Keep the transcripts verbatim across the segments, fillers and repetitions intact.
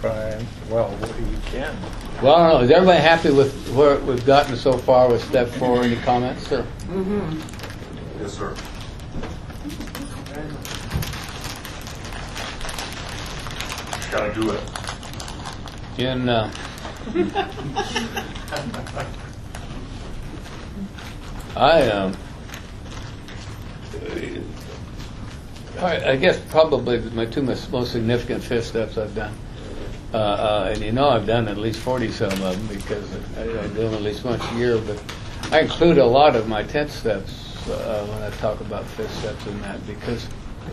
Brian. Well, you can. Well, I don't know. Is everybody happy with where we've gotten so far with step four? Any comments, sir? Mm-hmm. Yes, sir. Gotta do it. In uh, I um, I, I guess probably my two most, most significant fifth steps I've done, uh, uh, and you know I've done at least forty some of them because I, I do them at least once a year. But I include a lot of my tenth steps uh, when I talk about fifth steps in that because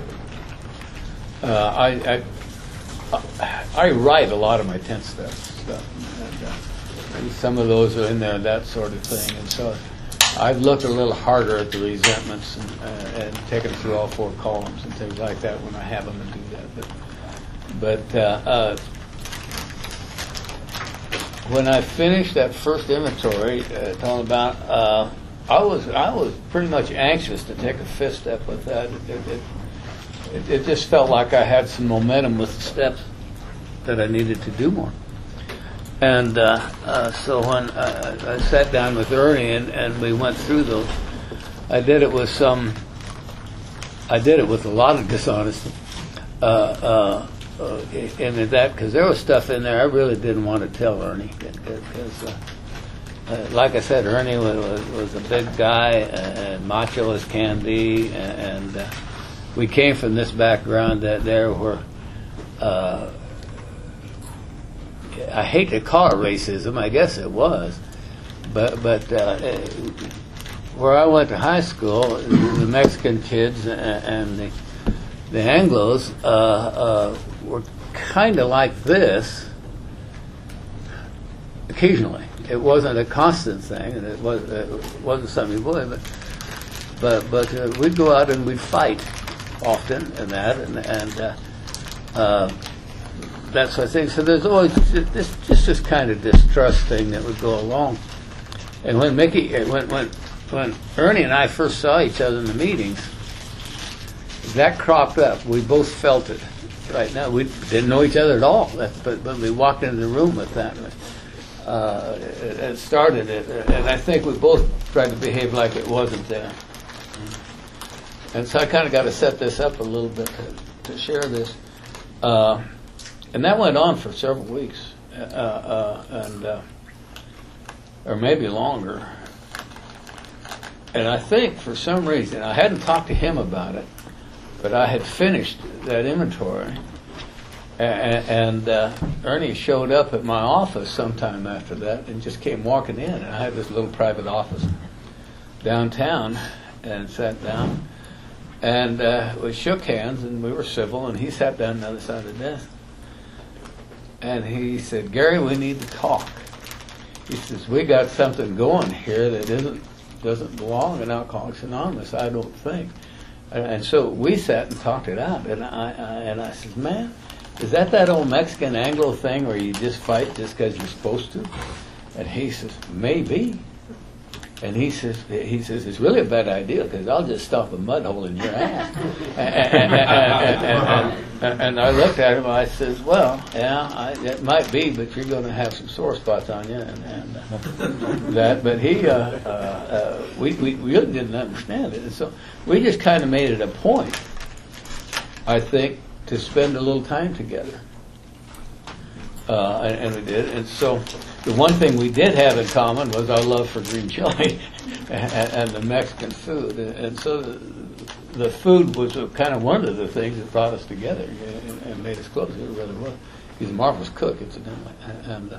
uh, I. I I write a lot of my tenth steps stuff, and, uh, and some of those are in there, that sort of thing. And so I've looked a little harder at the resentments and, uh, and taken through all four columns and things like that when I have them and do that. But, but uh, uh, when I finished that first inventory, uh, talking about, uh, I was I was pretty much anxious to take a fifth step with that. It, it, it, It, it just felt like I had some momentum with the steps that I needed to do more. And uh, uh, so when I, I sat down with Ernie and, and we went through those, I did it with some, I did it with a lot of dishonesty. Uh, uh, uh, in that, because there was stuff in there I really didn't want to tell Ernie. Because, uh, uh, like I said, Ernie was, was a big guy and macho as can be, and, and uh, we came from this background that there were, uh, I hate to call it racism, I guess it was, but but uh, where I went to high school, the Mexican kids and the, the Anglos uh, uh, were kind of like this occasionally. It wasn't a constant thing, and it, was, it wasn't something you would, but, but, but uh, we'd go out and we'd fight often and that and and uh, uh, that sort of thing. So there's always this just this kind of distrust thing that would go along. And when Mickey, when when when Ernie and I first saw each other in the meetings, that cropped up. We both felt it. Right now, we didn't know each other at all, That's, but but we walked into the room with that. Uh, it, it started it, and I think we both tried to behave like it wasn't there. And so I kind of got to set this up a little bit to, to share this. Uh, and that went on for several weeks, uh, uh, and uh, or maybe longer. And I think for some reason, I hadn't talked to him about it, but I had finished that inventory. And, and uh, Ernie showed up at my office sometime after that and just came walking in. And I had this little private office downtown and sat down. And uh, we shook hands, and we were civil, and he sat down on the other side of the desk. And he said, "Gary, we need to talk." He says, "We got something going here that isn't doesn't belong in Alcoholics Anonymous, I don't think." And, and so we sat and talked it out. And I, I and I said, "Man, is that that old Mexican Anglo thing where you just fight just because you're supposed to?" And he says, "Maybe." And he says, he says, "It's really a bad idea because I'll just stuff a mud hole in your ass." and, and, and, and, and, and I looked at him and I says, "Well, yeah, I, it might be, but you're going to have some sore spots on you." And, and uh, that, but he, uh, uh, uh, we, we really didn't understand it. And so we just kind of made it a point, I think, to spend a little time together. Uh, and, and we did. And so the one thing we did have in common was our love for green chili and, and the Mexican food. And, and so the, the food was kind of one of the things that brought us together and, and made us close. It really was. He's a marvelous cook, incidentally. And uh,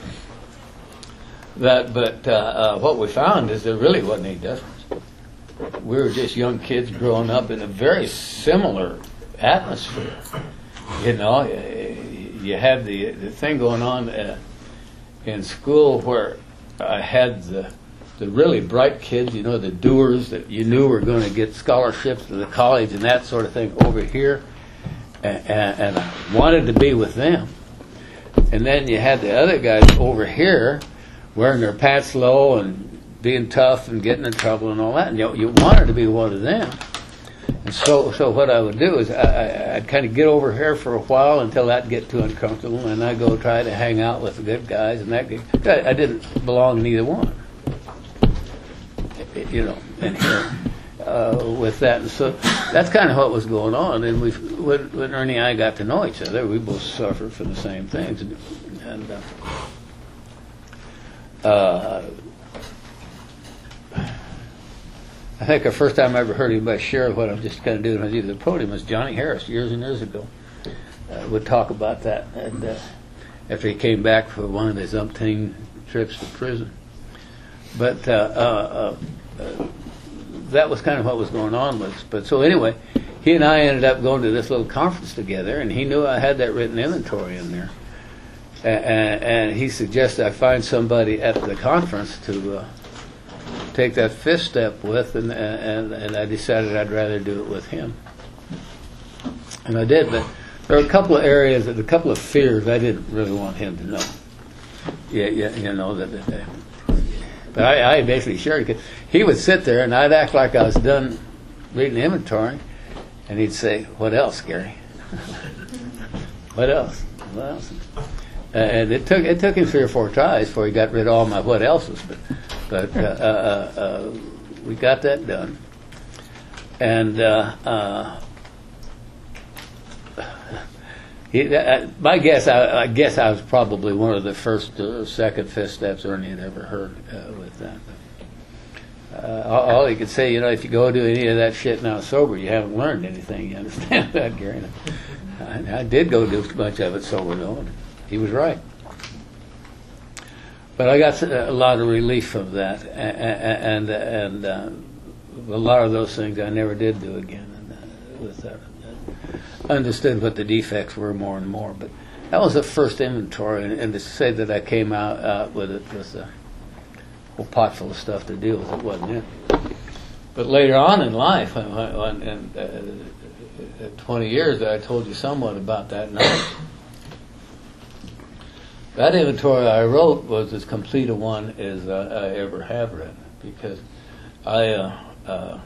that, but uh, uh, what we found is there really wasn't any difference. We were just young kids growing up in a very similar atmosphere. You know, you had the the thing going on uh, in school where I had the the really bright kids, you know, the doers that you knew were going to get scholarships to the college and that sort of thing over here, and, and, and I wanted to be with them. And then you had the other guys over here wearing their pants low and being tough and getting in trouble and all that, and you, you wanted to be one of them. And so, so what I would do is I, I, I'd kind of get over here for a while until that'd get too uncomfortable, and I'd go try to hang out with the good guys, and that I, I didn't belong in either one, you know, and here uh, with that. And so that's kind of what was going on. And we, when, when Ernie and I got to know each other, we both suffered from the same things, and. and uh, uh, I think the first time I ever heard anybody share what I'm just kind of doing on the podium was Johnny Harris years and years ago. Uh, would talk about that, and uh, after he came back for one of his umpteen trips to prison. But uh, uh, uh, that was kind of what was going on with us. But so anyway, he and I ended up going to this little conference together, and he knew I had that written inventory in there, and, and he suggested I find somebody at the conference to. Uh, take that fifth step with, and, and and I decided I'd rather do it with him, and I did. But there are a couple of areas, a couple of fears I didn't really want him to know. Yeah, yeah, you know that. that but I, I basically shared because he would sit there and I'd act like I was done reading the inventory, and he'd say, "What else, Gary? What else? What else?" Uh, and it took it took him three or four tries before he got rid of all my what else's, but. But uh, uh, uh, we got that done, and uh, uh, he, uh, my guess, I, I guess I was probably one of the first or second fifth steps Ernie had ever heard uh, with that. Uh, all, all he could say, you know, if you go do any of that shit now sober, you haven't learned anything. You understand that, Gary? I, I did go do a bunch of it sober though, and he was right. But I got a lot of relief from that, and and, and uh, a lot of those things I never did do again. And uh, with that, I understood what the defects were more and more. But that was the first inventory, and, and to say that I came out uh, with it with a whole pot full of stuff to deal with, it wasn't it. But later on in life, when, when, in uh, twenty years, I told you somewhat about that night. That inventory I wrote was as complete a one as uh, I ever have written, because I, uh, uh,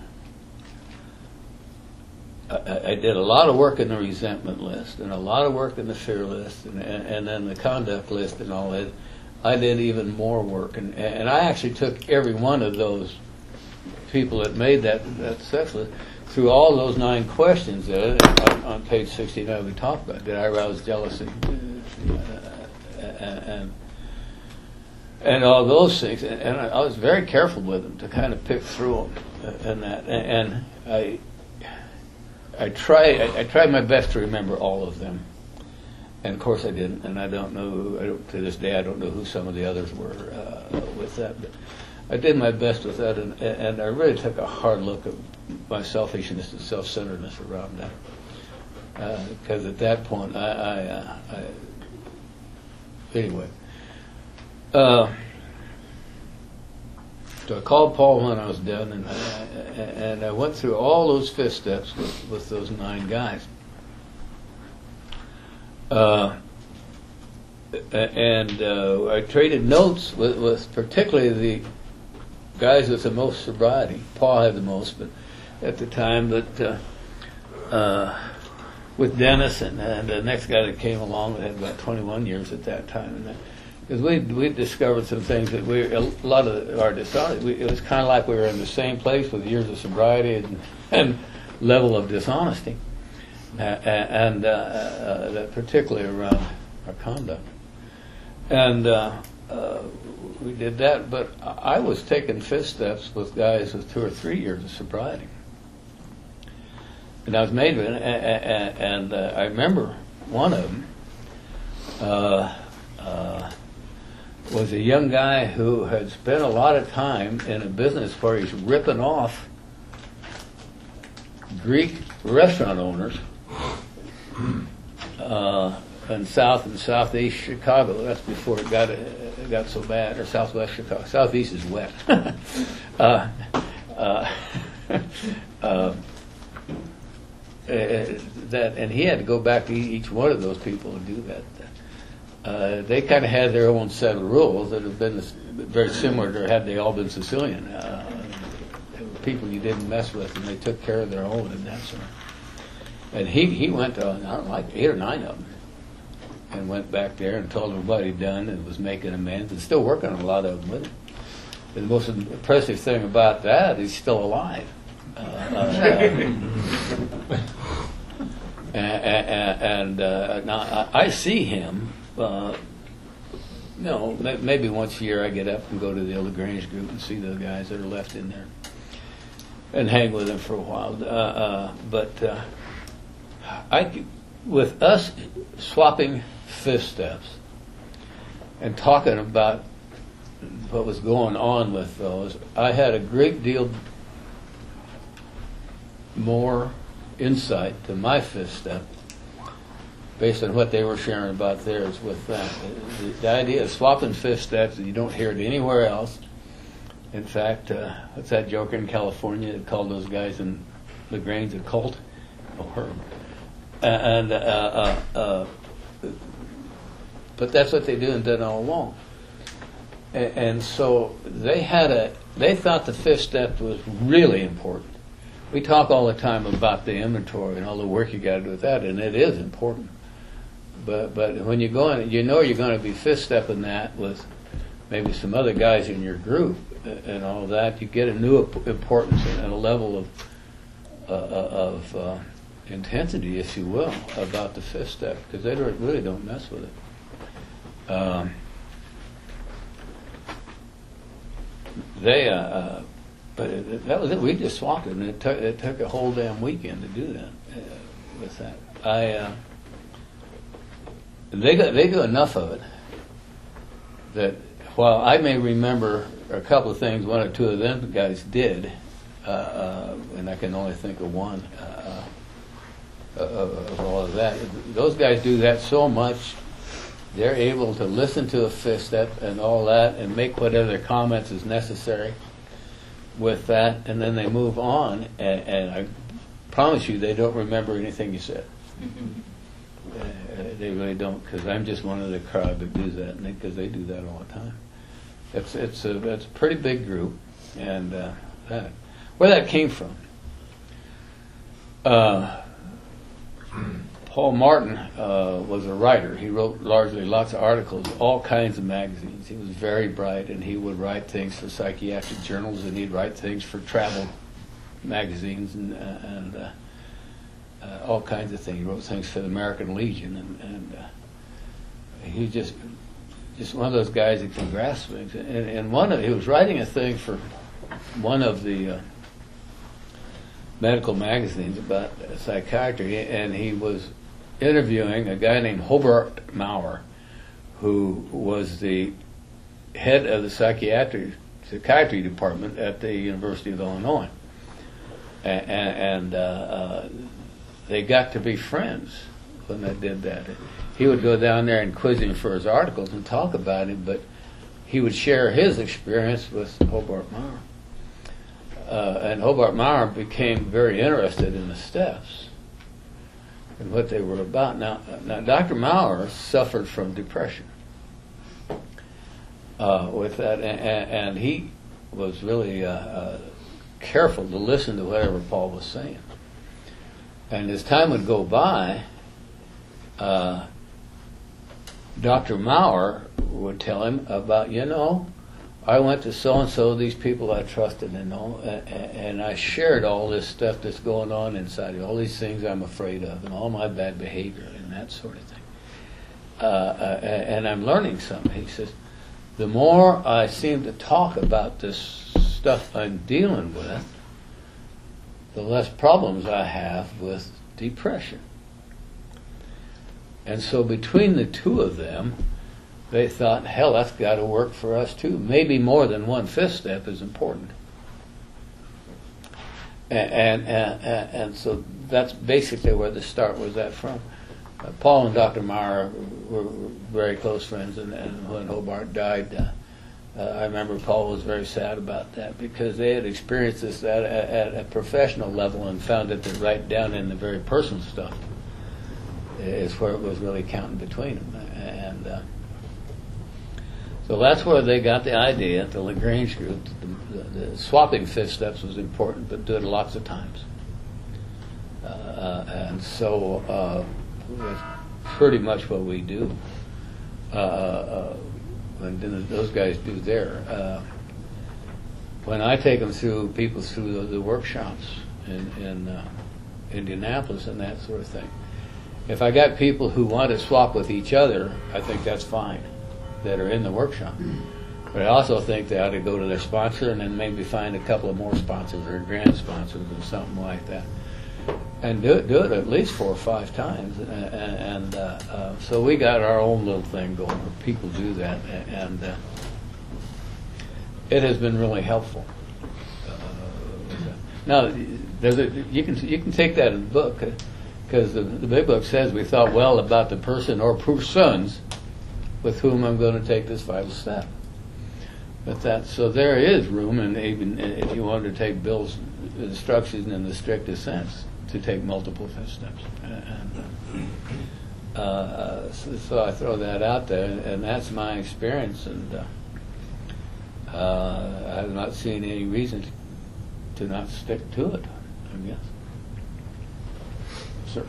I I did a lot of work in the resentment list and a lot of work in the fear list and, and, and then the conduct list and all that. I did even more work, and and I actually took every one of those people that made that that sex list through all those nine questions that on, on page sixty-nine we talked about. Did I arouse jealousy? Uh, And, and all those things, and, and I was very careful with them to kind of pick through them, and that, and I, I tried, I, I tried my best to remember all of them, and of course I didn't, and I don't know, I don't, to this day I don't know who some of the others were uh, with that, but I did my best with that, and, and I really took a hard look at my selfishness and self-centeredness around that, because uh, at that point I. I, uh, I Anyway, uh, so I called Paul when I was done, and I, and I went through all those fifth steps with, with those nine guys. Uh, and uh, I traded notes with, with particularly the guys with the most sobriety. Paul had the most, but at the time, but uh, uh, with Dennis and, and the next guy that came along that had about twenty-one years at that time, because we we discovered some things that we a lot of our dishonesty. We, it was kind of like we were in the same place with years of sobriety and, and level of dishonesty, uh, and uh, uh, that particularly around our conduct, and uh, uh, we did that. But I was taking fifth steps with guys with two or three years of sobriety. And I was made with it, and, and uh, I remember one of them uh, uh, was a young guy who had spent a lot of time in a business where he's ripping off Greek restaurant owners uh, in South and Southeast Chicago. That's before it got it got so bad, or Southwest Chicago. Southeast is wet. uh, uh, uh, Uh, that and he had to go back to each one of those people and do that. Uh, they kind of had their own set of rules that have been very similar to had they all been Sicilian. Uh, people you didn't mess with, and they took care of their own and that sort of. And he, he went to, I don't know, like eight or nine of them, and went back there and told them what he'd done and was making amends and still working on a lot of them with him. And the most impressive thing about that, he's still alive. Uh, uh, and and uh, now I, I see him, uh, you know, maybe once a year I get up and go to the LaGrange group and see the guys that are left in there and hang with them for a while. Uh, uh, but uh, I, with us swapping fifth steps and talking about what was going on with those, I had a great deal more insight to my fifth step based on what they were sharing about theirs with that. The, the idea of swapping fifth steps, you don't hear it anywhere else. In fact, uh, what's that joker in California that called those guys in LaGrange a cult? Or, and uh, uh, uh, but that's what they do and done all along. And, and so they had a, they thought the fifth step was really important. We talk all the time about the inventory and all the work you got to do with that, and it is important. But but when you go in, you know you're going to be fifth stepping that with maybe some other guys in your group and all that. You get a new importance and a level of uh, of uh, intensity, if you will, about the fifth step, because they don't, really don't mess with it. Um, they. Uh, uh, But it, that was it. We just swapped it, and it took it took a whole damn weekend to do that. Uh, with that, I uh, they got they do enough of it that while I may remember a couple of things, one or two of them guys did, uh, uh, and I can only think of one uh, uh, of all of that. Those guys do that so much. They're able to listen to a fifth step and all that, and make whatever comments is necessary with that, and then they move on, and, and I promise you they don't remember anything you said. uh, they really don't, because I'm just one of the crowd that does that, because they, they do that all the time. It's it's a it's a pretty big group, and uh, that where that came from. Uh, Paul Martin uh, was a writer. He wrote largely lots of articles, all kinds of magazines. He was very bright, and he would write things for psychiatric journals, and he'd write things for travel magazines, and, uh, and uh, uh, all kinds of things. He wrote things for the American Legion, and, and uh, he just just one of those guys that can grasp things. And, and one of he was writing a thing for one of the uh, medical magazines about psychiatry, and he was interviewing a guy named Hobart Maurer, who was the head of the psychiatry psychiatry department at the University of Illinois, and, and uh, uh, they got to be friends when they did that. He would go down there and quiz him for his articles and talk about him, but he would share his experience with Hobart Maurer. Uh, and Hobart Maurer became very interested in the steps and what they were about. Now, now Doctor Maurer suffered from depression uh, with that, and, and he was really uh, uh, careful to listen to whatever Paul was saying. And as time would go by, uh, Doctor Maurer would tell him about, you know, I went to so-and-so, these people I trusted and all, and I shared all this stuff that's going on inside me, all these things I'm afraid of, and all my bad behavior and that sort of thing. Uh, uh, and I'm learning something. He says, the more I seem to talk about this stuff I'm dealing with, the less problems I have with depression. And so between the two of them, they thought, hell, that's got to work for us too. Maybe more than one fifth step is important. And, and, and, and so that's basically where the start was at from. Uh, Paul and Doctor Maurer were, were very close friends, and, and when Hobart died, uh, uh, I remember Paul was very sad about that, because they had experienced this at, at, at a professional level and found that they're right down in the very personal stuff is where it was really counting between them. And uh, So that's where they got the idea at the Lagrange group. The, the, the swapping fifth steps was important, but do it lots of times. Uh, and so uh, that's pretty much what we do. Uh, uh, and then those guys do there. Uh, when I take them through, people through the, the workshops in, in uh, Indianapolis and that sort of thing. If I got people who want to swap with each other, I think that's fine, that are in the workshop. But I also think they ought to go to their sponsor and then maybe find a couple of more sponsors or grant sponsors or something like that. And do it, do it at least four or five times. And, and uh, uh, so we got our own little thing going where people do that. And uh, it has been really helpful. Uh, now, there's a, you can you can take that in the book, because the, the big book says we thought well about the person or persons with whom I'm going to take this vital step. But that so there is room, and even if you wanted to take Bill's instructions in the strictest sense, to take multiple fifth steps. And, uh, uh, so, so I throw that out there, and that's my experience, and uh, uh, I've not seen any reason to not stick to it, I guess. Sir.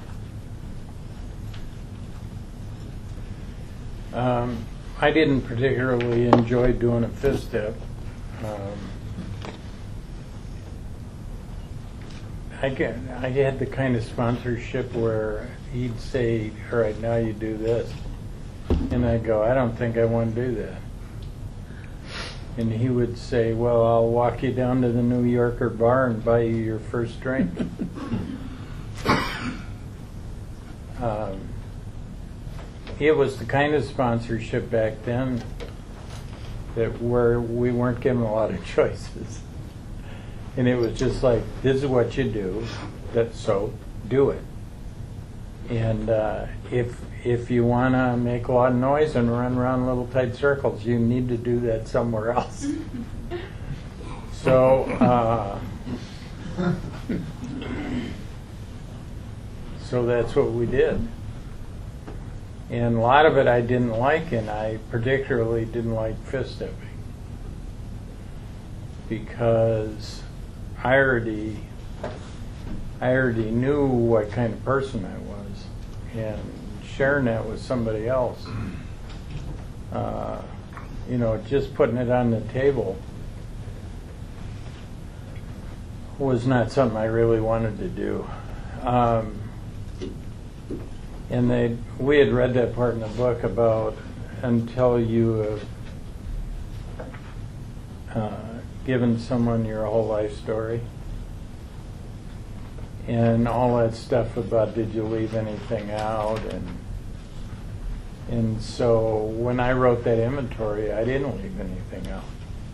Um, I didn't particularly enjoy doing a fifth step. Um, I get, I had the kind of sponsorship where he'd say, all right, now you do this. And I'd go, I don't think I want to do that. And he would say, well, I'll walk you down to the New Yorker bar and buy you your first drink. um, it was the kind of sponsorship back then that where we weren't given a lot of choices. And it was just like, this is what you do, that, so do it. And uh, if if you want to make a lot of noise and run around little tight circles, you need to do that somewhere else. So, uh, so that's what we did. And a lot of it I didn't like, and I particularly didn't like fifth stepping, because I already, I already knew what kind of person I was, and sharing that with somebody else, uh, you know, just putting it on the table was not something I really wanted to do. Um, and they, we had read that part in the book about until you have uh, given someone your whole life story and all that stuff about did you leave anything out, and and so when I wrote that inventory, I didn't leave anything out.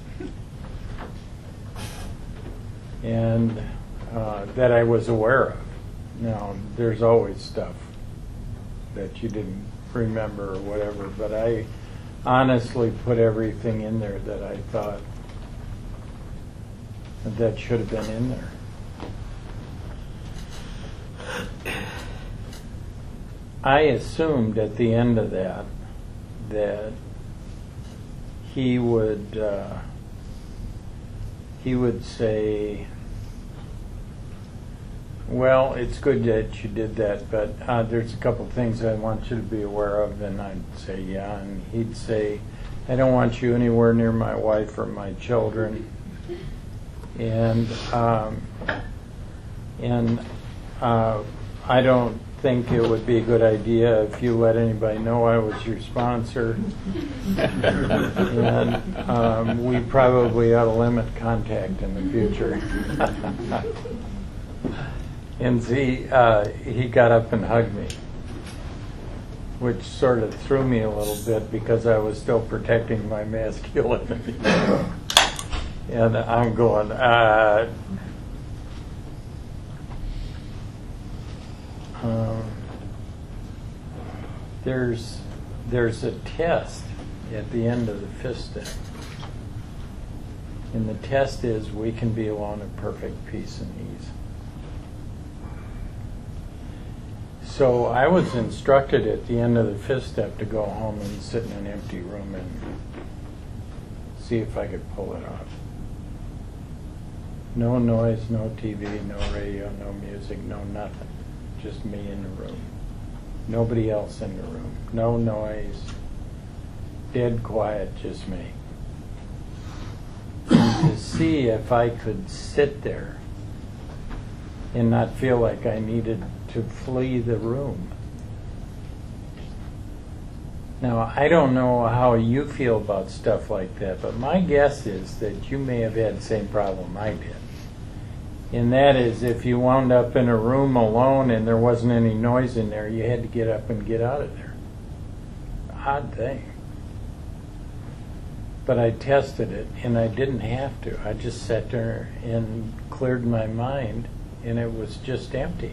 And uh, that I was aware of. Now, there's always stuff that you didn't remember or whatever, but I honestly put everything in there that I thought that should have been in there. I assumed at the end of that that he would uh, he would say, well, it's good that you did that, but uh, there's a couple things I want you to be aware of. And I'd say, yeah. And he'd say, I don't want you anywhere near my wife or my children. And um, and uh, I don't think it would be a good idea if you let anybody know I was your sponsor. And um, we probably ought to limit contact in the future. And see, uh, he got up and hugged me, which sort of threw me a little bit because I was still protecting my masculinity. And I'm going, uh, um, there's there's a test at the end of the fifth step. And the test is we can be alone in perfect peace and ease. So I was instructed at the end of the fifth step to go home and sit in an empty room and see if I could pull it off. No noise, no T V, no radio, no music, no nothing. Just me in the room. Nobody else in the room. No noise. Dead quiet, just me. And to see if I could sit there and not feel like I needed to flee the room. Now, I don't know how you feel about stuff like that, but my guess is that you may have had the same problem I did. And that is, if you wound up in a room alone and there wasn't any noise in there, you had to get up and get out of there. Odd thing. But I tested it, and I didn't have to. I just sat there and cleared my mind, and it was just empty.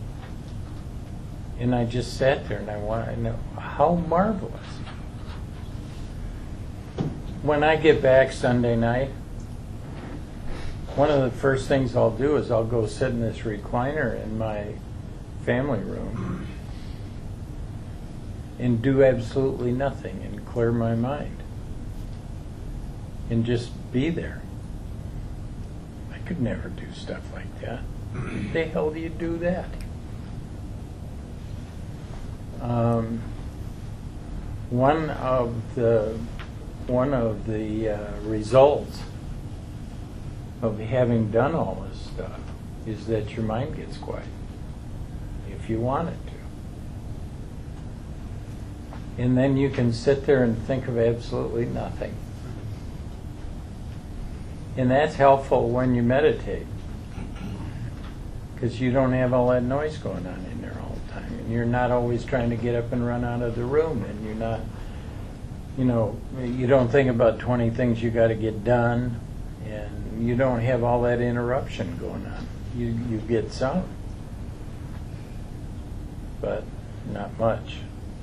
And I just sat there, and I want to know how marvelous. When I get back Sunday night, one of the first things I'll do is I'll go sit in this recliner in my family room and do absolutely nothing and clear my mind and just be there. I could never do stuff like that. How the hell do you do that? Um, one of the one of the uh, results of having done all this stuff is that your mind gets quiet if you want it to. And then you can sit there and think of absolutely nothing. And that's helpful when you meditate, because you don't have all that noise going on in there all the time. And you're not always trying to get up and run out of the room, and you're not, you know, you don't think about twenty things you got to get done, and you don't have all that interruption going on. You, you get some, but not much.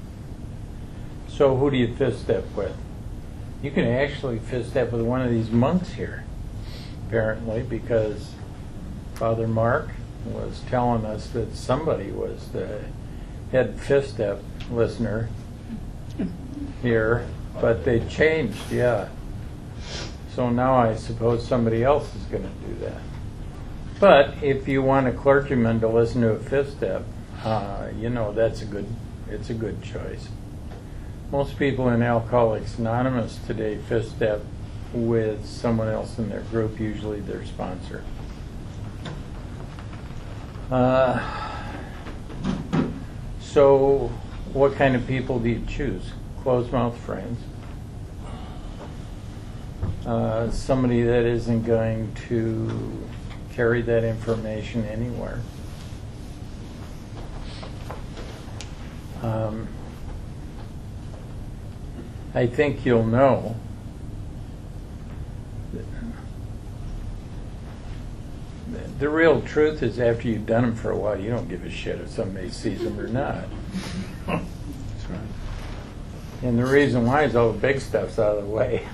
So who do you fifth step with? You can actually fifth step with one of these monks here, apparently, because Father Mark was telling us that somebody was the head fifth step listener here, but they changed, yeah. So now I suppose somebody else is going to do that. But if you want a clergyman to listen to a fifth step, uh, you know, that's a good, it's a good choice. Most people in Alcoholics Anonymous today fifth step with someone else in their group, usually their sponsor. Uh, so what kind of people do you choose? Closed-mouth friends. Uh, somebody that isn't going to carry that information anywhere. Um, I think you'll know the real truth is, after you've done them for a while, you don't give a shit if somebody sees them or not. That's right. And the reason why is all the big stuff's out of the way.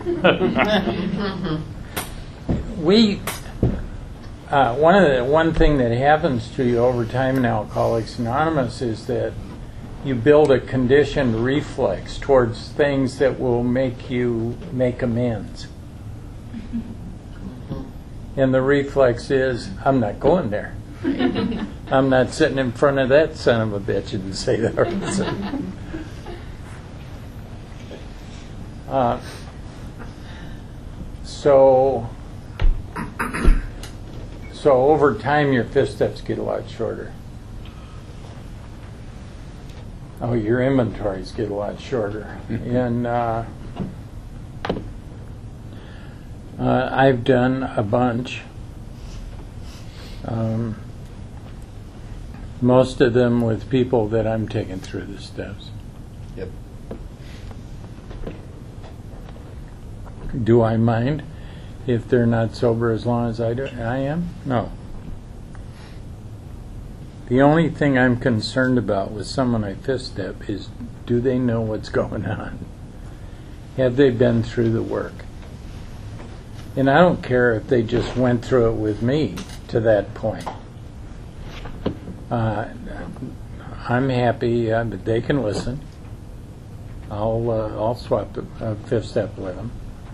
we, uh, one of the one thing that happens to you over time in Alcoholics Anonymous is that you build a conditioned reflex towards things that will make you make amends. And the reflex is, I'm not going there. I'm not sitting in front of that son of a bitch and say that. uh, so, so over time, your fifth steps get a lot shorter. Oh, your inventories get a lot shorter. And uh, uh, I've done a bunch. Um, most of them with people that I'm taking through the steps. Yep. Do I mind if they're not sober as long as I do? I am? No. The only thing I'm concerned about with someone I fifth step is, do they know what's going on? Have they been through the work? And I don't care if they just went through it with me to that point. Uh, I'm happy uh, that they can listen. I'll uh, I'll swap the uh, fifth step with them.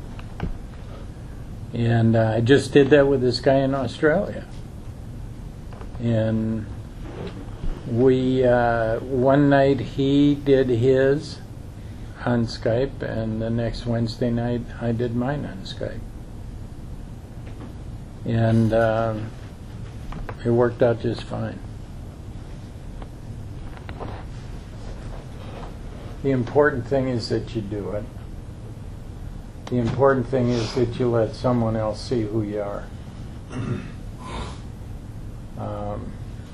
And uh, I just did that with this guy in Australia. And we uh, one night he did his on Skype, and the next Wednesday night I did mine on Skype. And uh, it worked out just fine. The important thing is that you do it. The important thing is that you let someone else see who you are. Um,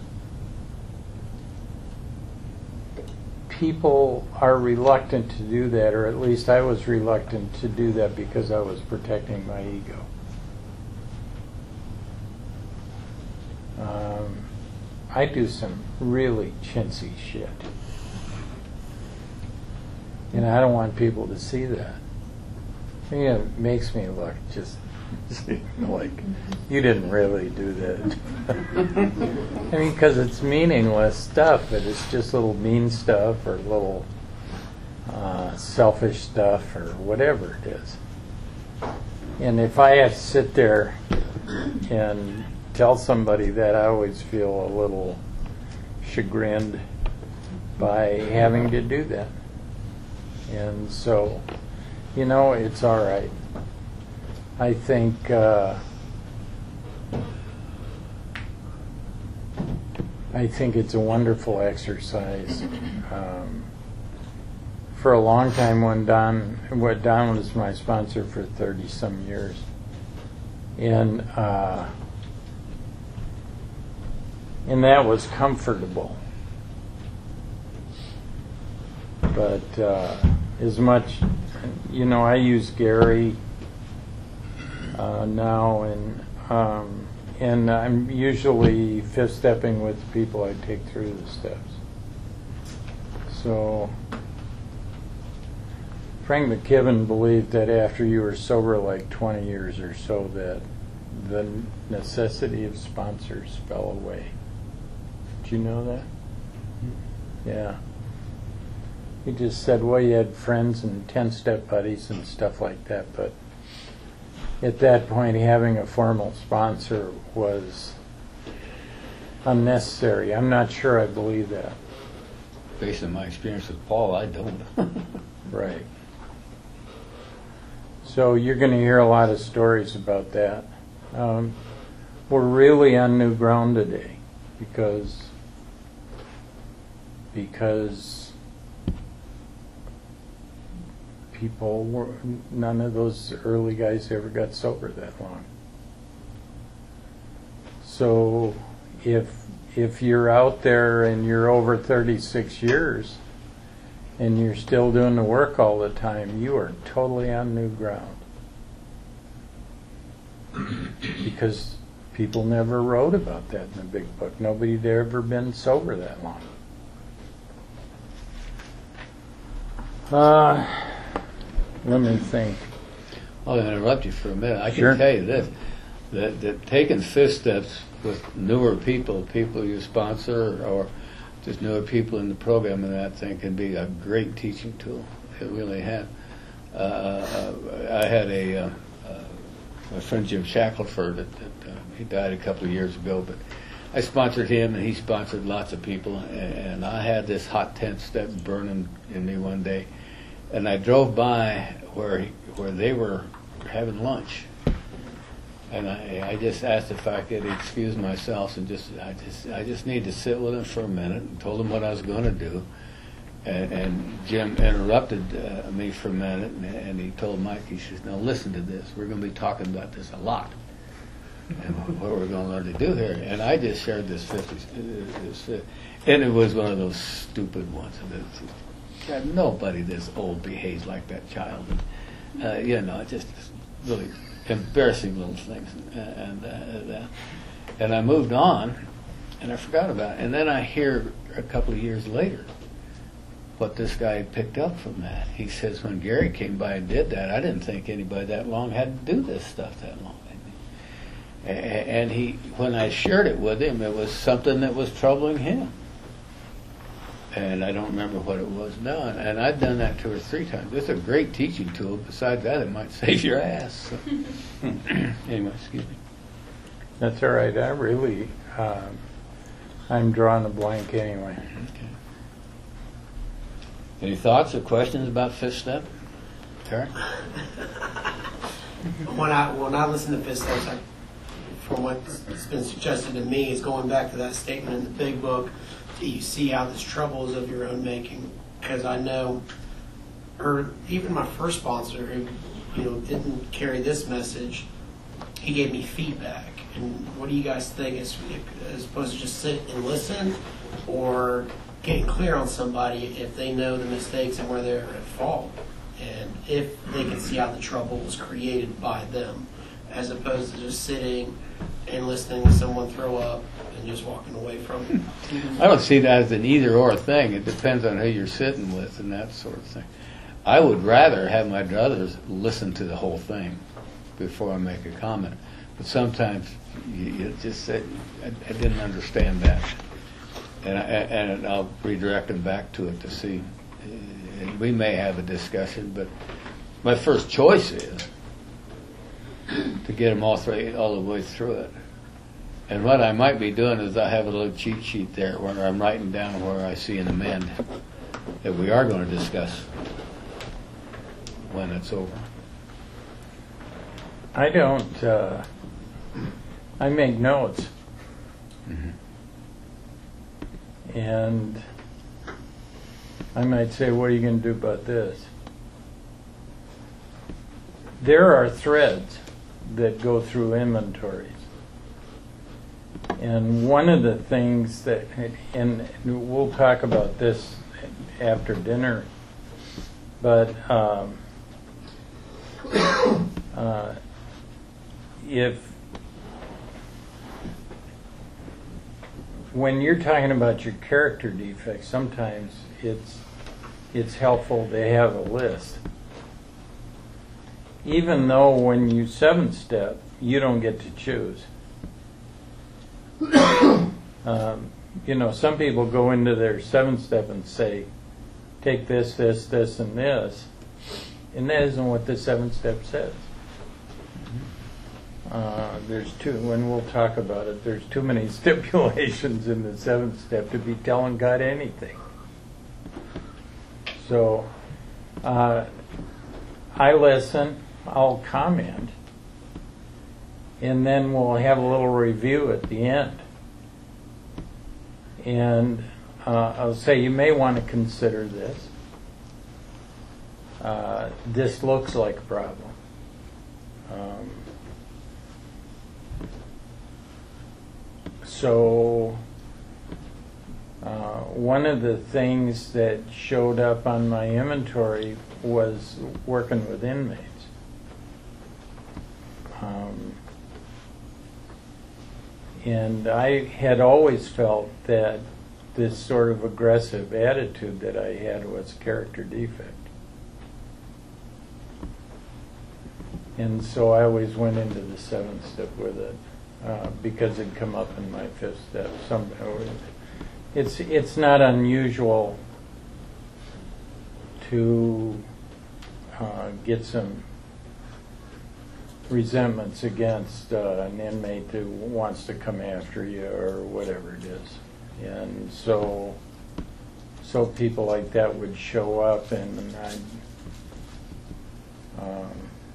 people are reluctant to do that, or at least I was reluctant to do that because I was protecting my ego. Um, I do some really chintzy shit. And I don't want people to see that. You know, it makes me look just like, you didn't really do that. I mean, because it's meaningless stuff. But it's just little mean stuff or little uh, selfish stuff or whatever it is. And if I have to sit there and tell somebody that, I always feel a little chagrined by having to do that. And so, you know, it's all right. I think uh, I think it's a wonderful exercise. Um, for a long time, when Don, what Don was my sponsor for thirty some years, and uh, and that was comfortable. But uh, as much, you know, I use Gary uh, now, and um, and I'm usually fifth stepping with the people I take through the steps. So Frank McKibben believed that after you were sober like twenty years or so, that the necessity of sponsors fell away. Did you know that? Yeah. He just said, well, you had friends and ten-step buddies and stuff like that, but at that point, having a formal sponsor was unnecessary. I'm not sure I believe that. Based on my experience with Paul, I don't. Right. So you're going to hear a lot of stories about that. Um, we're really on new ground today because because people were, none of those early guys ever got sober that long. So if if you're out there and you're over thirty-six years and you're still doing the work all the time, you are totally on new ground. Because people never wrote about that in the big book. Nobody had ever been sober that long. Uh, let me think. I'll interrupt you for a minute. I can Sure. tell you this, that, that taking fifth steps with newer people, people you sponsor, or just newer people in the program and that thing can be a great teaching tool. It really has. Uh, uh, I had a, uh, uh, my friend Jim Shackelford, that, that, uh, he died a couple of years ago, but I sponsored him and he sponsored lots of people, and, and I had this hot tenth step burning in me one day, and I drove by where he, where they were having lunch, and I, I just asked if I could excuse myself and just I just I just need to sit with him for a minute, and told him what I was going to do, and, and Jim interrupted uh, me for a minute, and, and he told Mike, he says, "Now listen to this. We're going to be talking about this a lot, and what we're going to learn to do here." And I just shared this fifty, this, uh, and it was one of those stupid ones. God, nobody this old behaves like that child. And, uh, you know, just really embarrassing little things. And and, uh, and I moved on, and I forgot about it. And then I hear a couple of years later what this guy picked up from that. He says, when Gary came by and did that, I didn't think anybody that long had to do this stuff that long. And he, when I shared it with him, it was something that was troubling him. and I don't remember what it was now. And, and I've done that two or three times. It's a great teaching tool. Besides that, it might save your ass. So. Anyway, excuse me. That's all right. I really, um, I'm drawing a blank anyway. Okay. Any thoughts or questions about fifth step? Karen? When I when I listen to fifth steps, I, from what's been suggested to me, is going back to that statement in the big book. Do you see how this trouble is of your own making? Because I know, or even my first sponsor, who you know didn't carry this message, he gave me feedback. And what do you guys think, as, as opposed to just sit and listen, or getting clear on somebody if they know the mistakes and where they're at fault, and if they can see how the trouble was created by them, as opposed to just sitting and listening to someone throw up and just walking away from it. I don't see that as an either or thing. It depends on who you're sitting with and that sort of thing. I would rather have my brothers listen to the whole thing before I make a comment. But sometimes you, you just say, I, I didn't understand that. And, I, and I'll redirect them back to it to see. And we may have a discussion, but my first choice is to get them all, through, all the way through it. And what I might be doing is I have a little cheat sheet there where I'm writing down where I see an amend that we are going to discuss when it's over. I don't, uh, I make notes. Mm-hmm. And I might say, what are you going to do about this? There are threads that go through inventories. And one of the things that, and we'll talk about this after dinner, but um, uh, if, when you're talking about your character defects, sometimes it's it's helpful to have a list. Even though when you seven step, you don't get to choose. um, you know, some people go into their seven step and say, take this, this, this, and this, and that isn't what the seven step says. Uh, there's too, when we'll talk about it, there's too many stipulations in the seventh step to be telling God anything. So, uh, I listen, I'll comment, and then we'll have a little review at the end. And uh, I'll say, you may want to consider this. Uh, this looks like a problem. Um, So, uh, one of the things that showed up on my inventory was working with inmates. Um, and I had always felt that this sort of aggressive attitude that I had was a character defect. And so I always went into the seventh step with it. Uh, because it'd come up in my fifth step. Some, it's it's not unusual to uh, get some resentments against uh, an inmate who wants to come after you or whatever it is, and so so people like that would show up, and I'd. Um,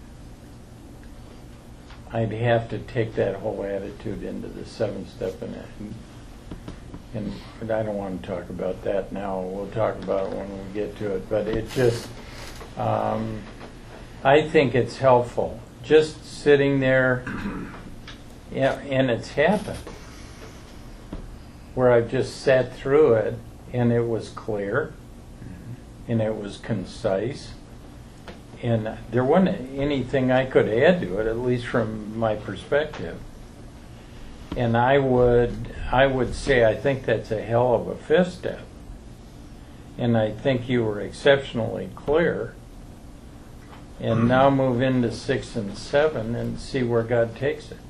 I'd have to take that whole attitude into the seventh step, and, and, and I don't want to talk about that now. We'll talk about it when we get to it. But it just, um, I think it's helpful. Just sitting there, yeah, and it's happened, where I've just sat through it, and it was clear, and it was concise. And there wasn't anything I could add to it, at least from my perspective. And I would, I would say I think that's a hell of a fifth step. And I think you were exceptionally clear. And now move into six and seven and see where God takes it.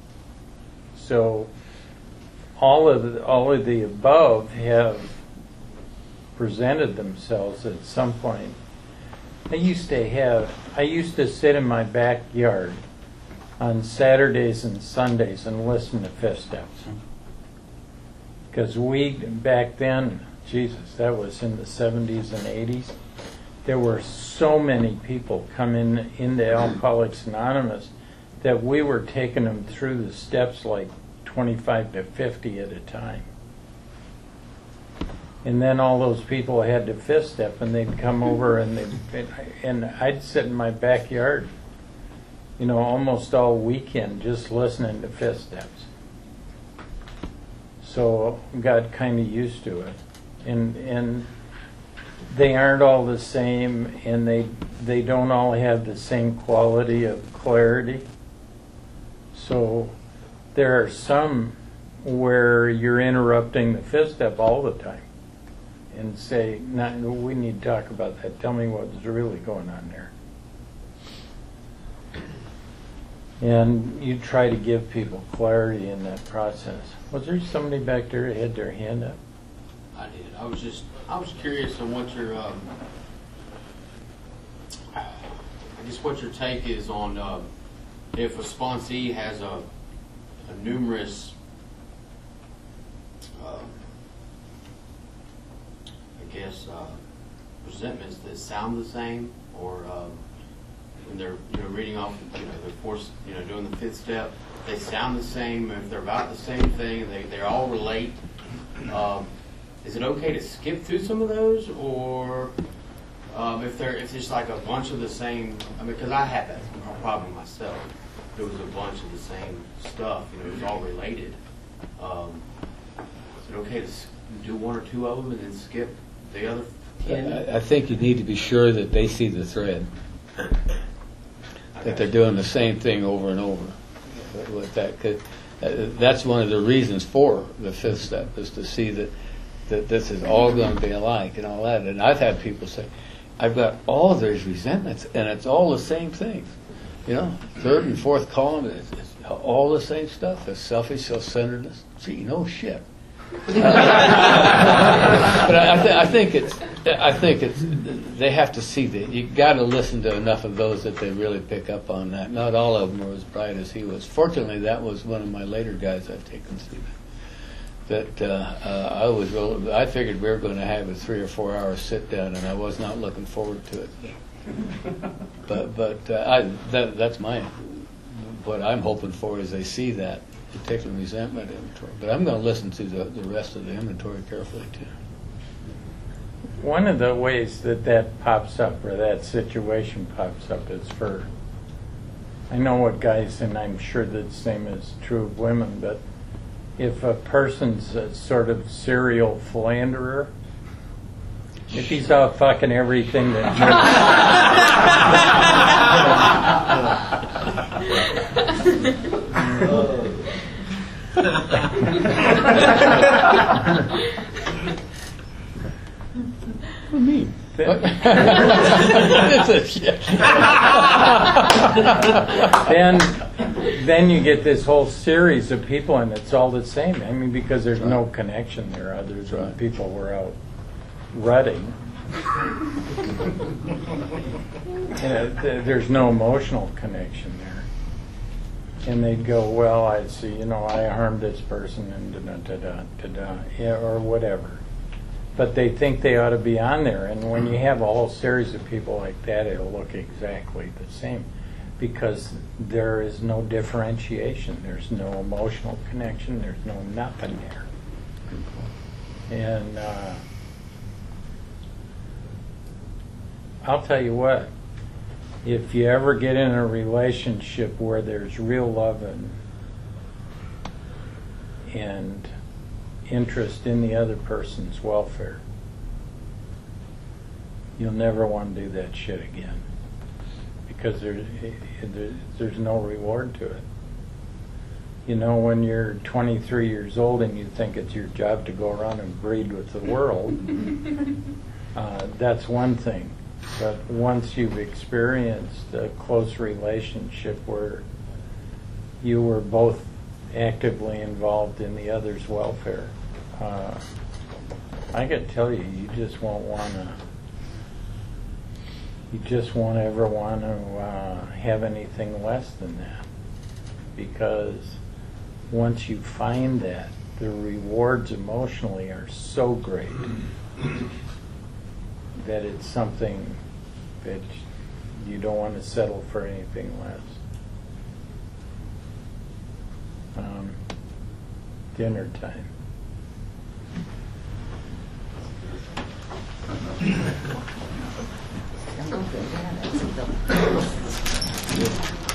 So all of the, all of the above have presented themselves at some point. I used to have, I used to sit in my backyard on Saturdays and Sundays and listen to Fifth Steps. Because we, back then, Jesus, that was in the seventies and eighties, there were so many people coming into Alcoholics Anonymous that we were taking them through the steps like twenty-five to fifty at a time. And then all those people had to fifth step, and they'd come over, and they'd, and I'd sit in my backyard, you know, almost all weekend just listening to fifth steps. So got kind of used to it, and and they aren't all the same, and they they don't all have the same quality of clarity. So there are some where you're interrupting the fifth step all the time and say, no, we need to talk about that. Tell me what's really going on there. And you try to give people clarity in that process. Was there somebody back there that had their hand up? I did. I was just, I was curious on what your, um, I guess what your take is on uh, if a sponsee has a, a numerous, uh, I guess, uh, resentments that sound the same, or um, when they're, you know, reading off, you know, they're forced, you know, doing the fifth step, they sound the same, if they're about the same thing, and they, they all relate. Um, is it okay to skip through some of those, or um, if they're, if it's like a bunch of the same, I mean, because I had that problem myself. There was a bunch of the same stuff, you know, it was all related. Um, is it okay to s- do one or two of them and then skip the other ten? I, I think you need to be sure that they see the thread, that they're doing the same thing over and over. With that, 'cause, uh, that's one of the reasons for the fifth step, is to see that that this is all going to be alike and all that. And I've had people say, I've got all these resentments, and it's all the same things. You know, third and fourth column, it's, it's all the same stuff. It's selfish, self-centeredness. Gee, no shit. but I, I, th- I think it's, I think it's, they have to see that. You got to listen to enough of those that they really pick up on that. Not all of them are as bright as he was. Fortunately, that was one of my later guys I've taken through that. That uh, uh, I was, real, I figured we were going to have a three or four hour sit down, and I was not looking forward to it. But but uh, I, that, that's my, what I'm hoping for is they see that particular resentment inventory. But I'm going to listen to the, the rest of the inventory carefully too. One of the ways that that pops up, or that situation pops up, is for, I know what guys, and I'm sure the same is true of women, but if a person's a sort of serial philanderer, if he's out fucking everything that For me. then, then you get this whole series of people, and it's all the same. I mean, because there's no connection there other than Right. people were out rutting. You know, th- there's no emotional connection there. And they'd go, well, I see, you know, I harmed this person, and da-da, da-da, yeah, or whatever. But they think they ought to be on there. And when you have a whole series of people like that, it'll look exactly the same. Because there is no differentiation. There's no emotional connection. There's no nothing there. And uh, I'll tell you what, if you ever get in a relationship where there's real love and, and interest in the other person's welfare, you'll never want to do that shit again, because there, there, there's no reward to it. You know, when you're twenty-three years old and you think it's your job to go around and breed with the world, uh, that's one thing. But once you've experienced a close relationship where you were both actively involved in the other's welfare, uh, I could tell you, you just won't want to. You just won't ever want to uh, have anything less than that, because once you find that, the rewards emotionally are so great that it's something that you don't want to settle for anything less. Um, dinner time. Sounds good, yeah, that's a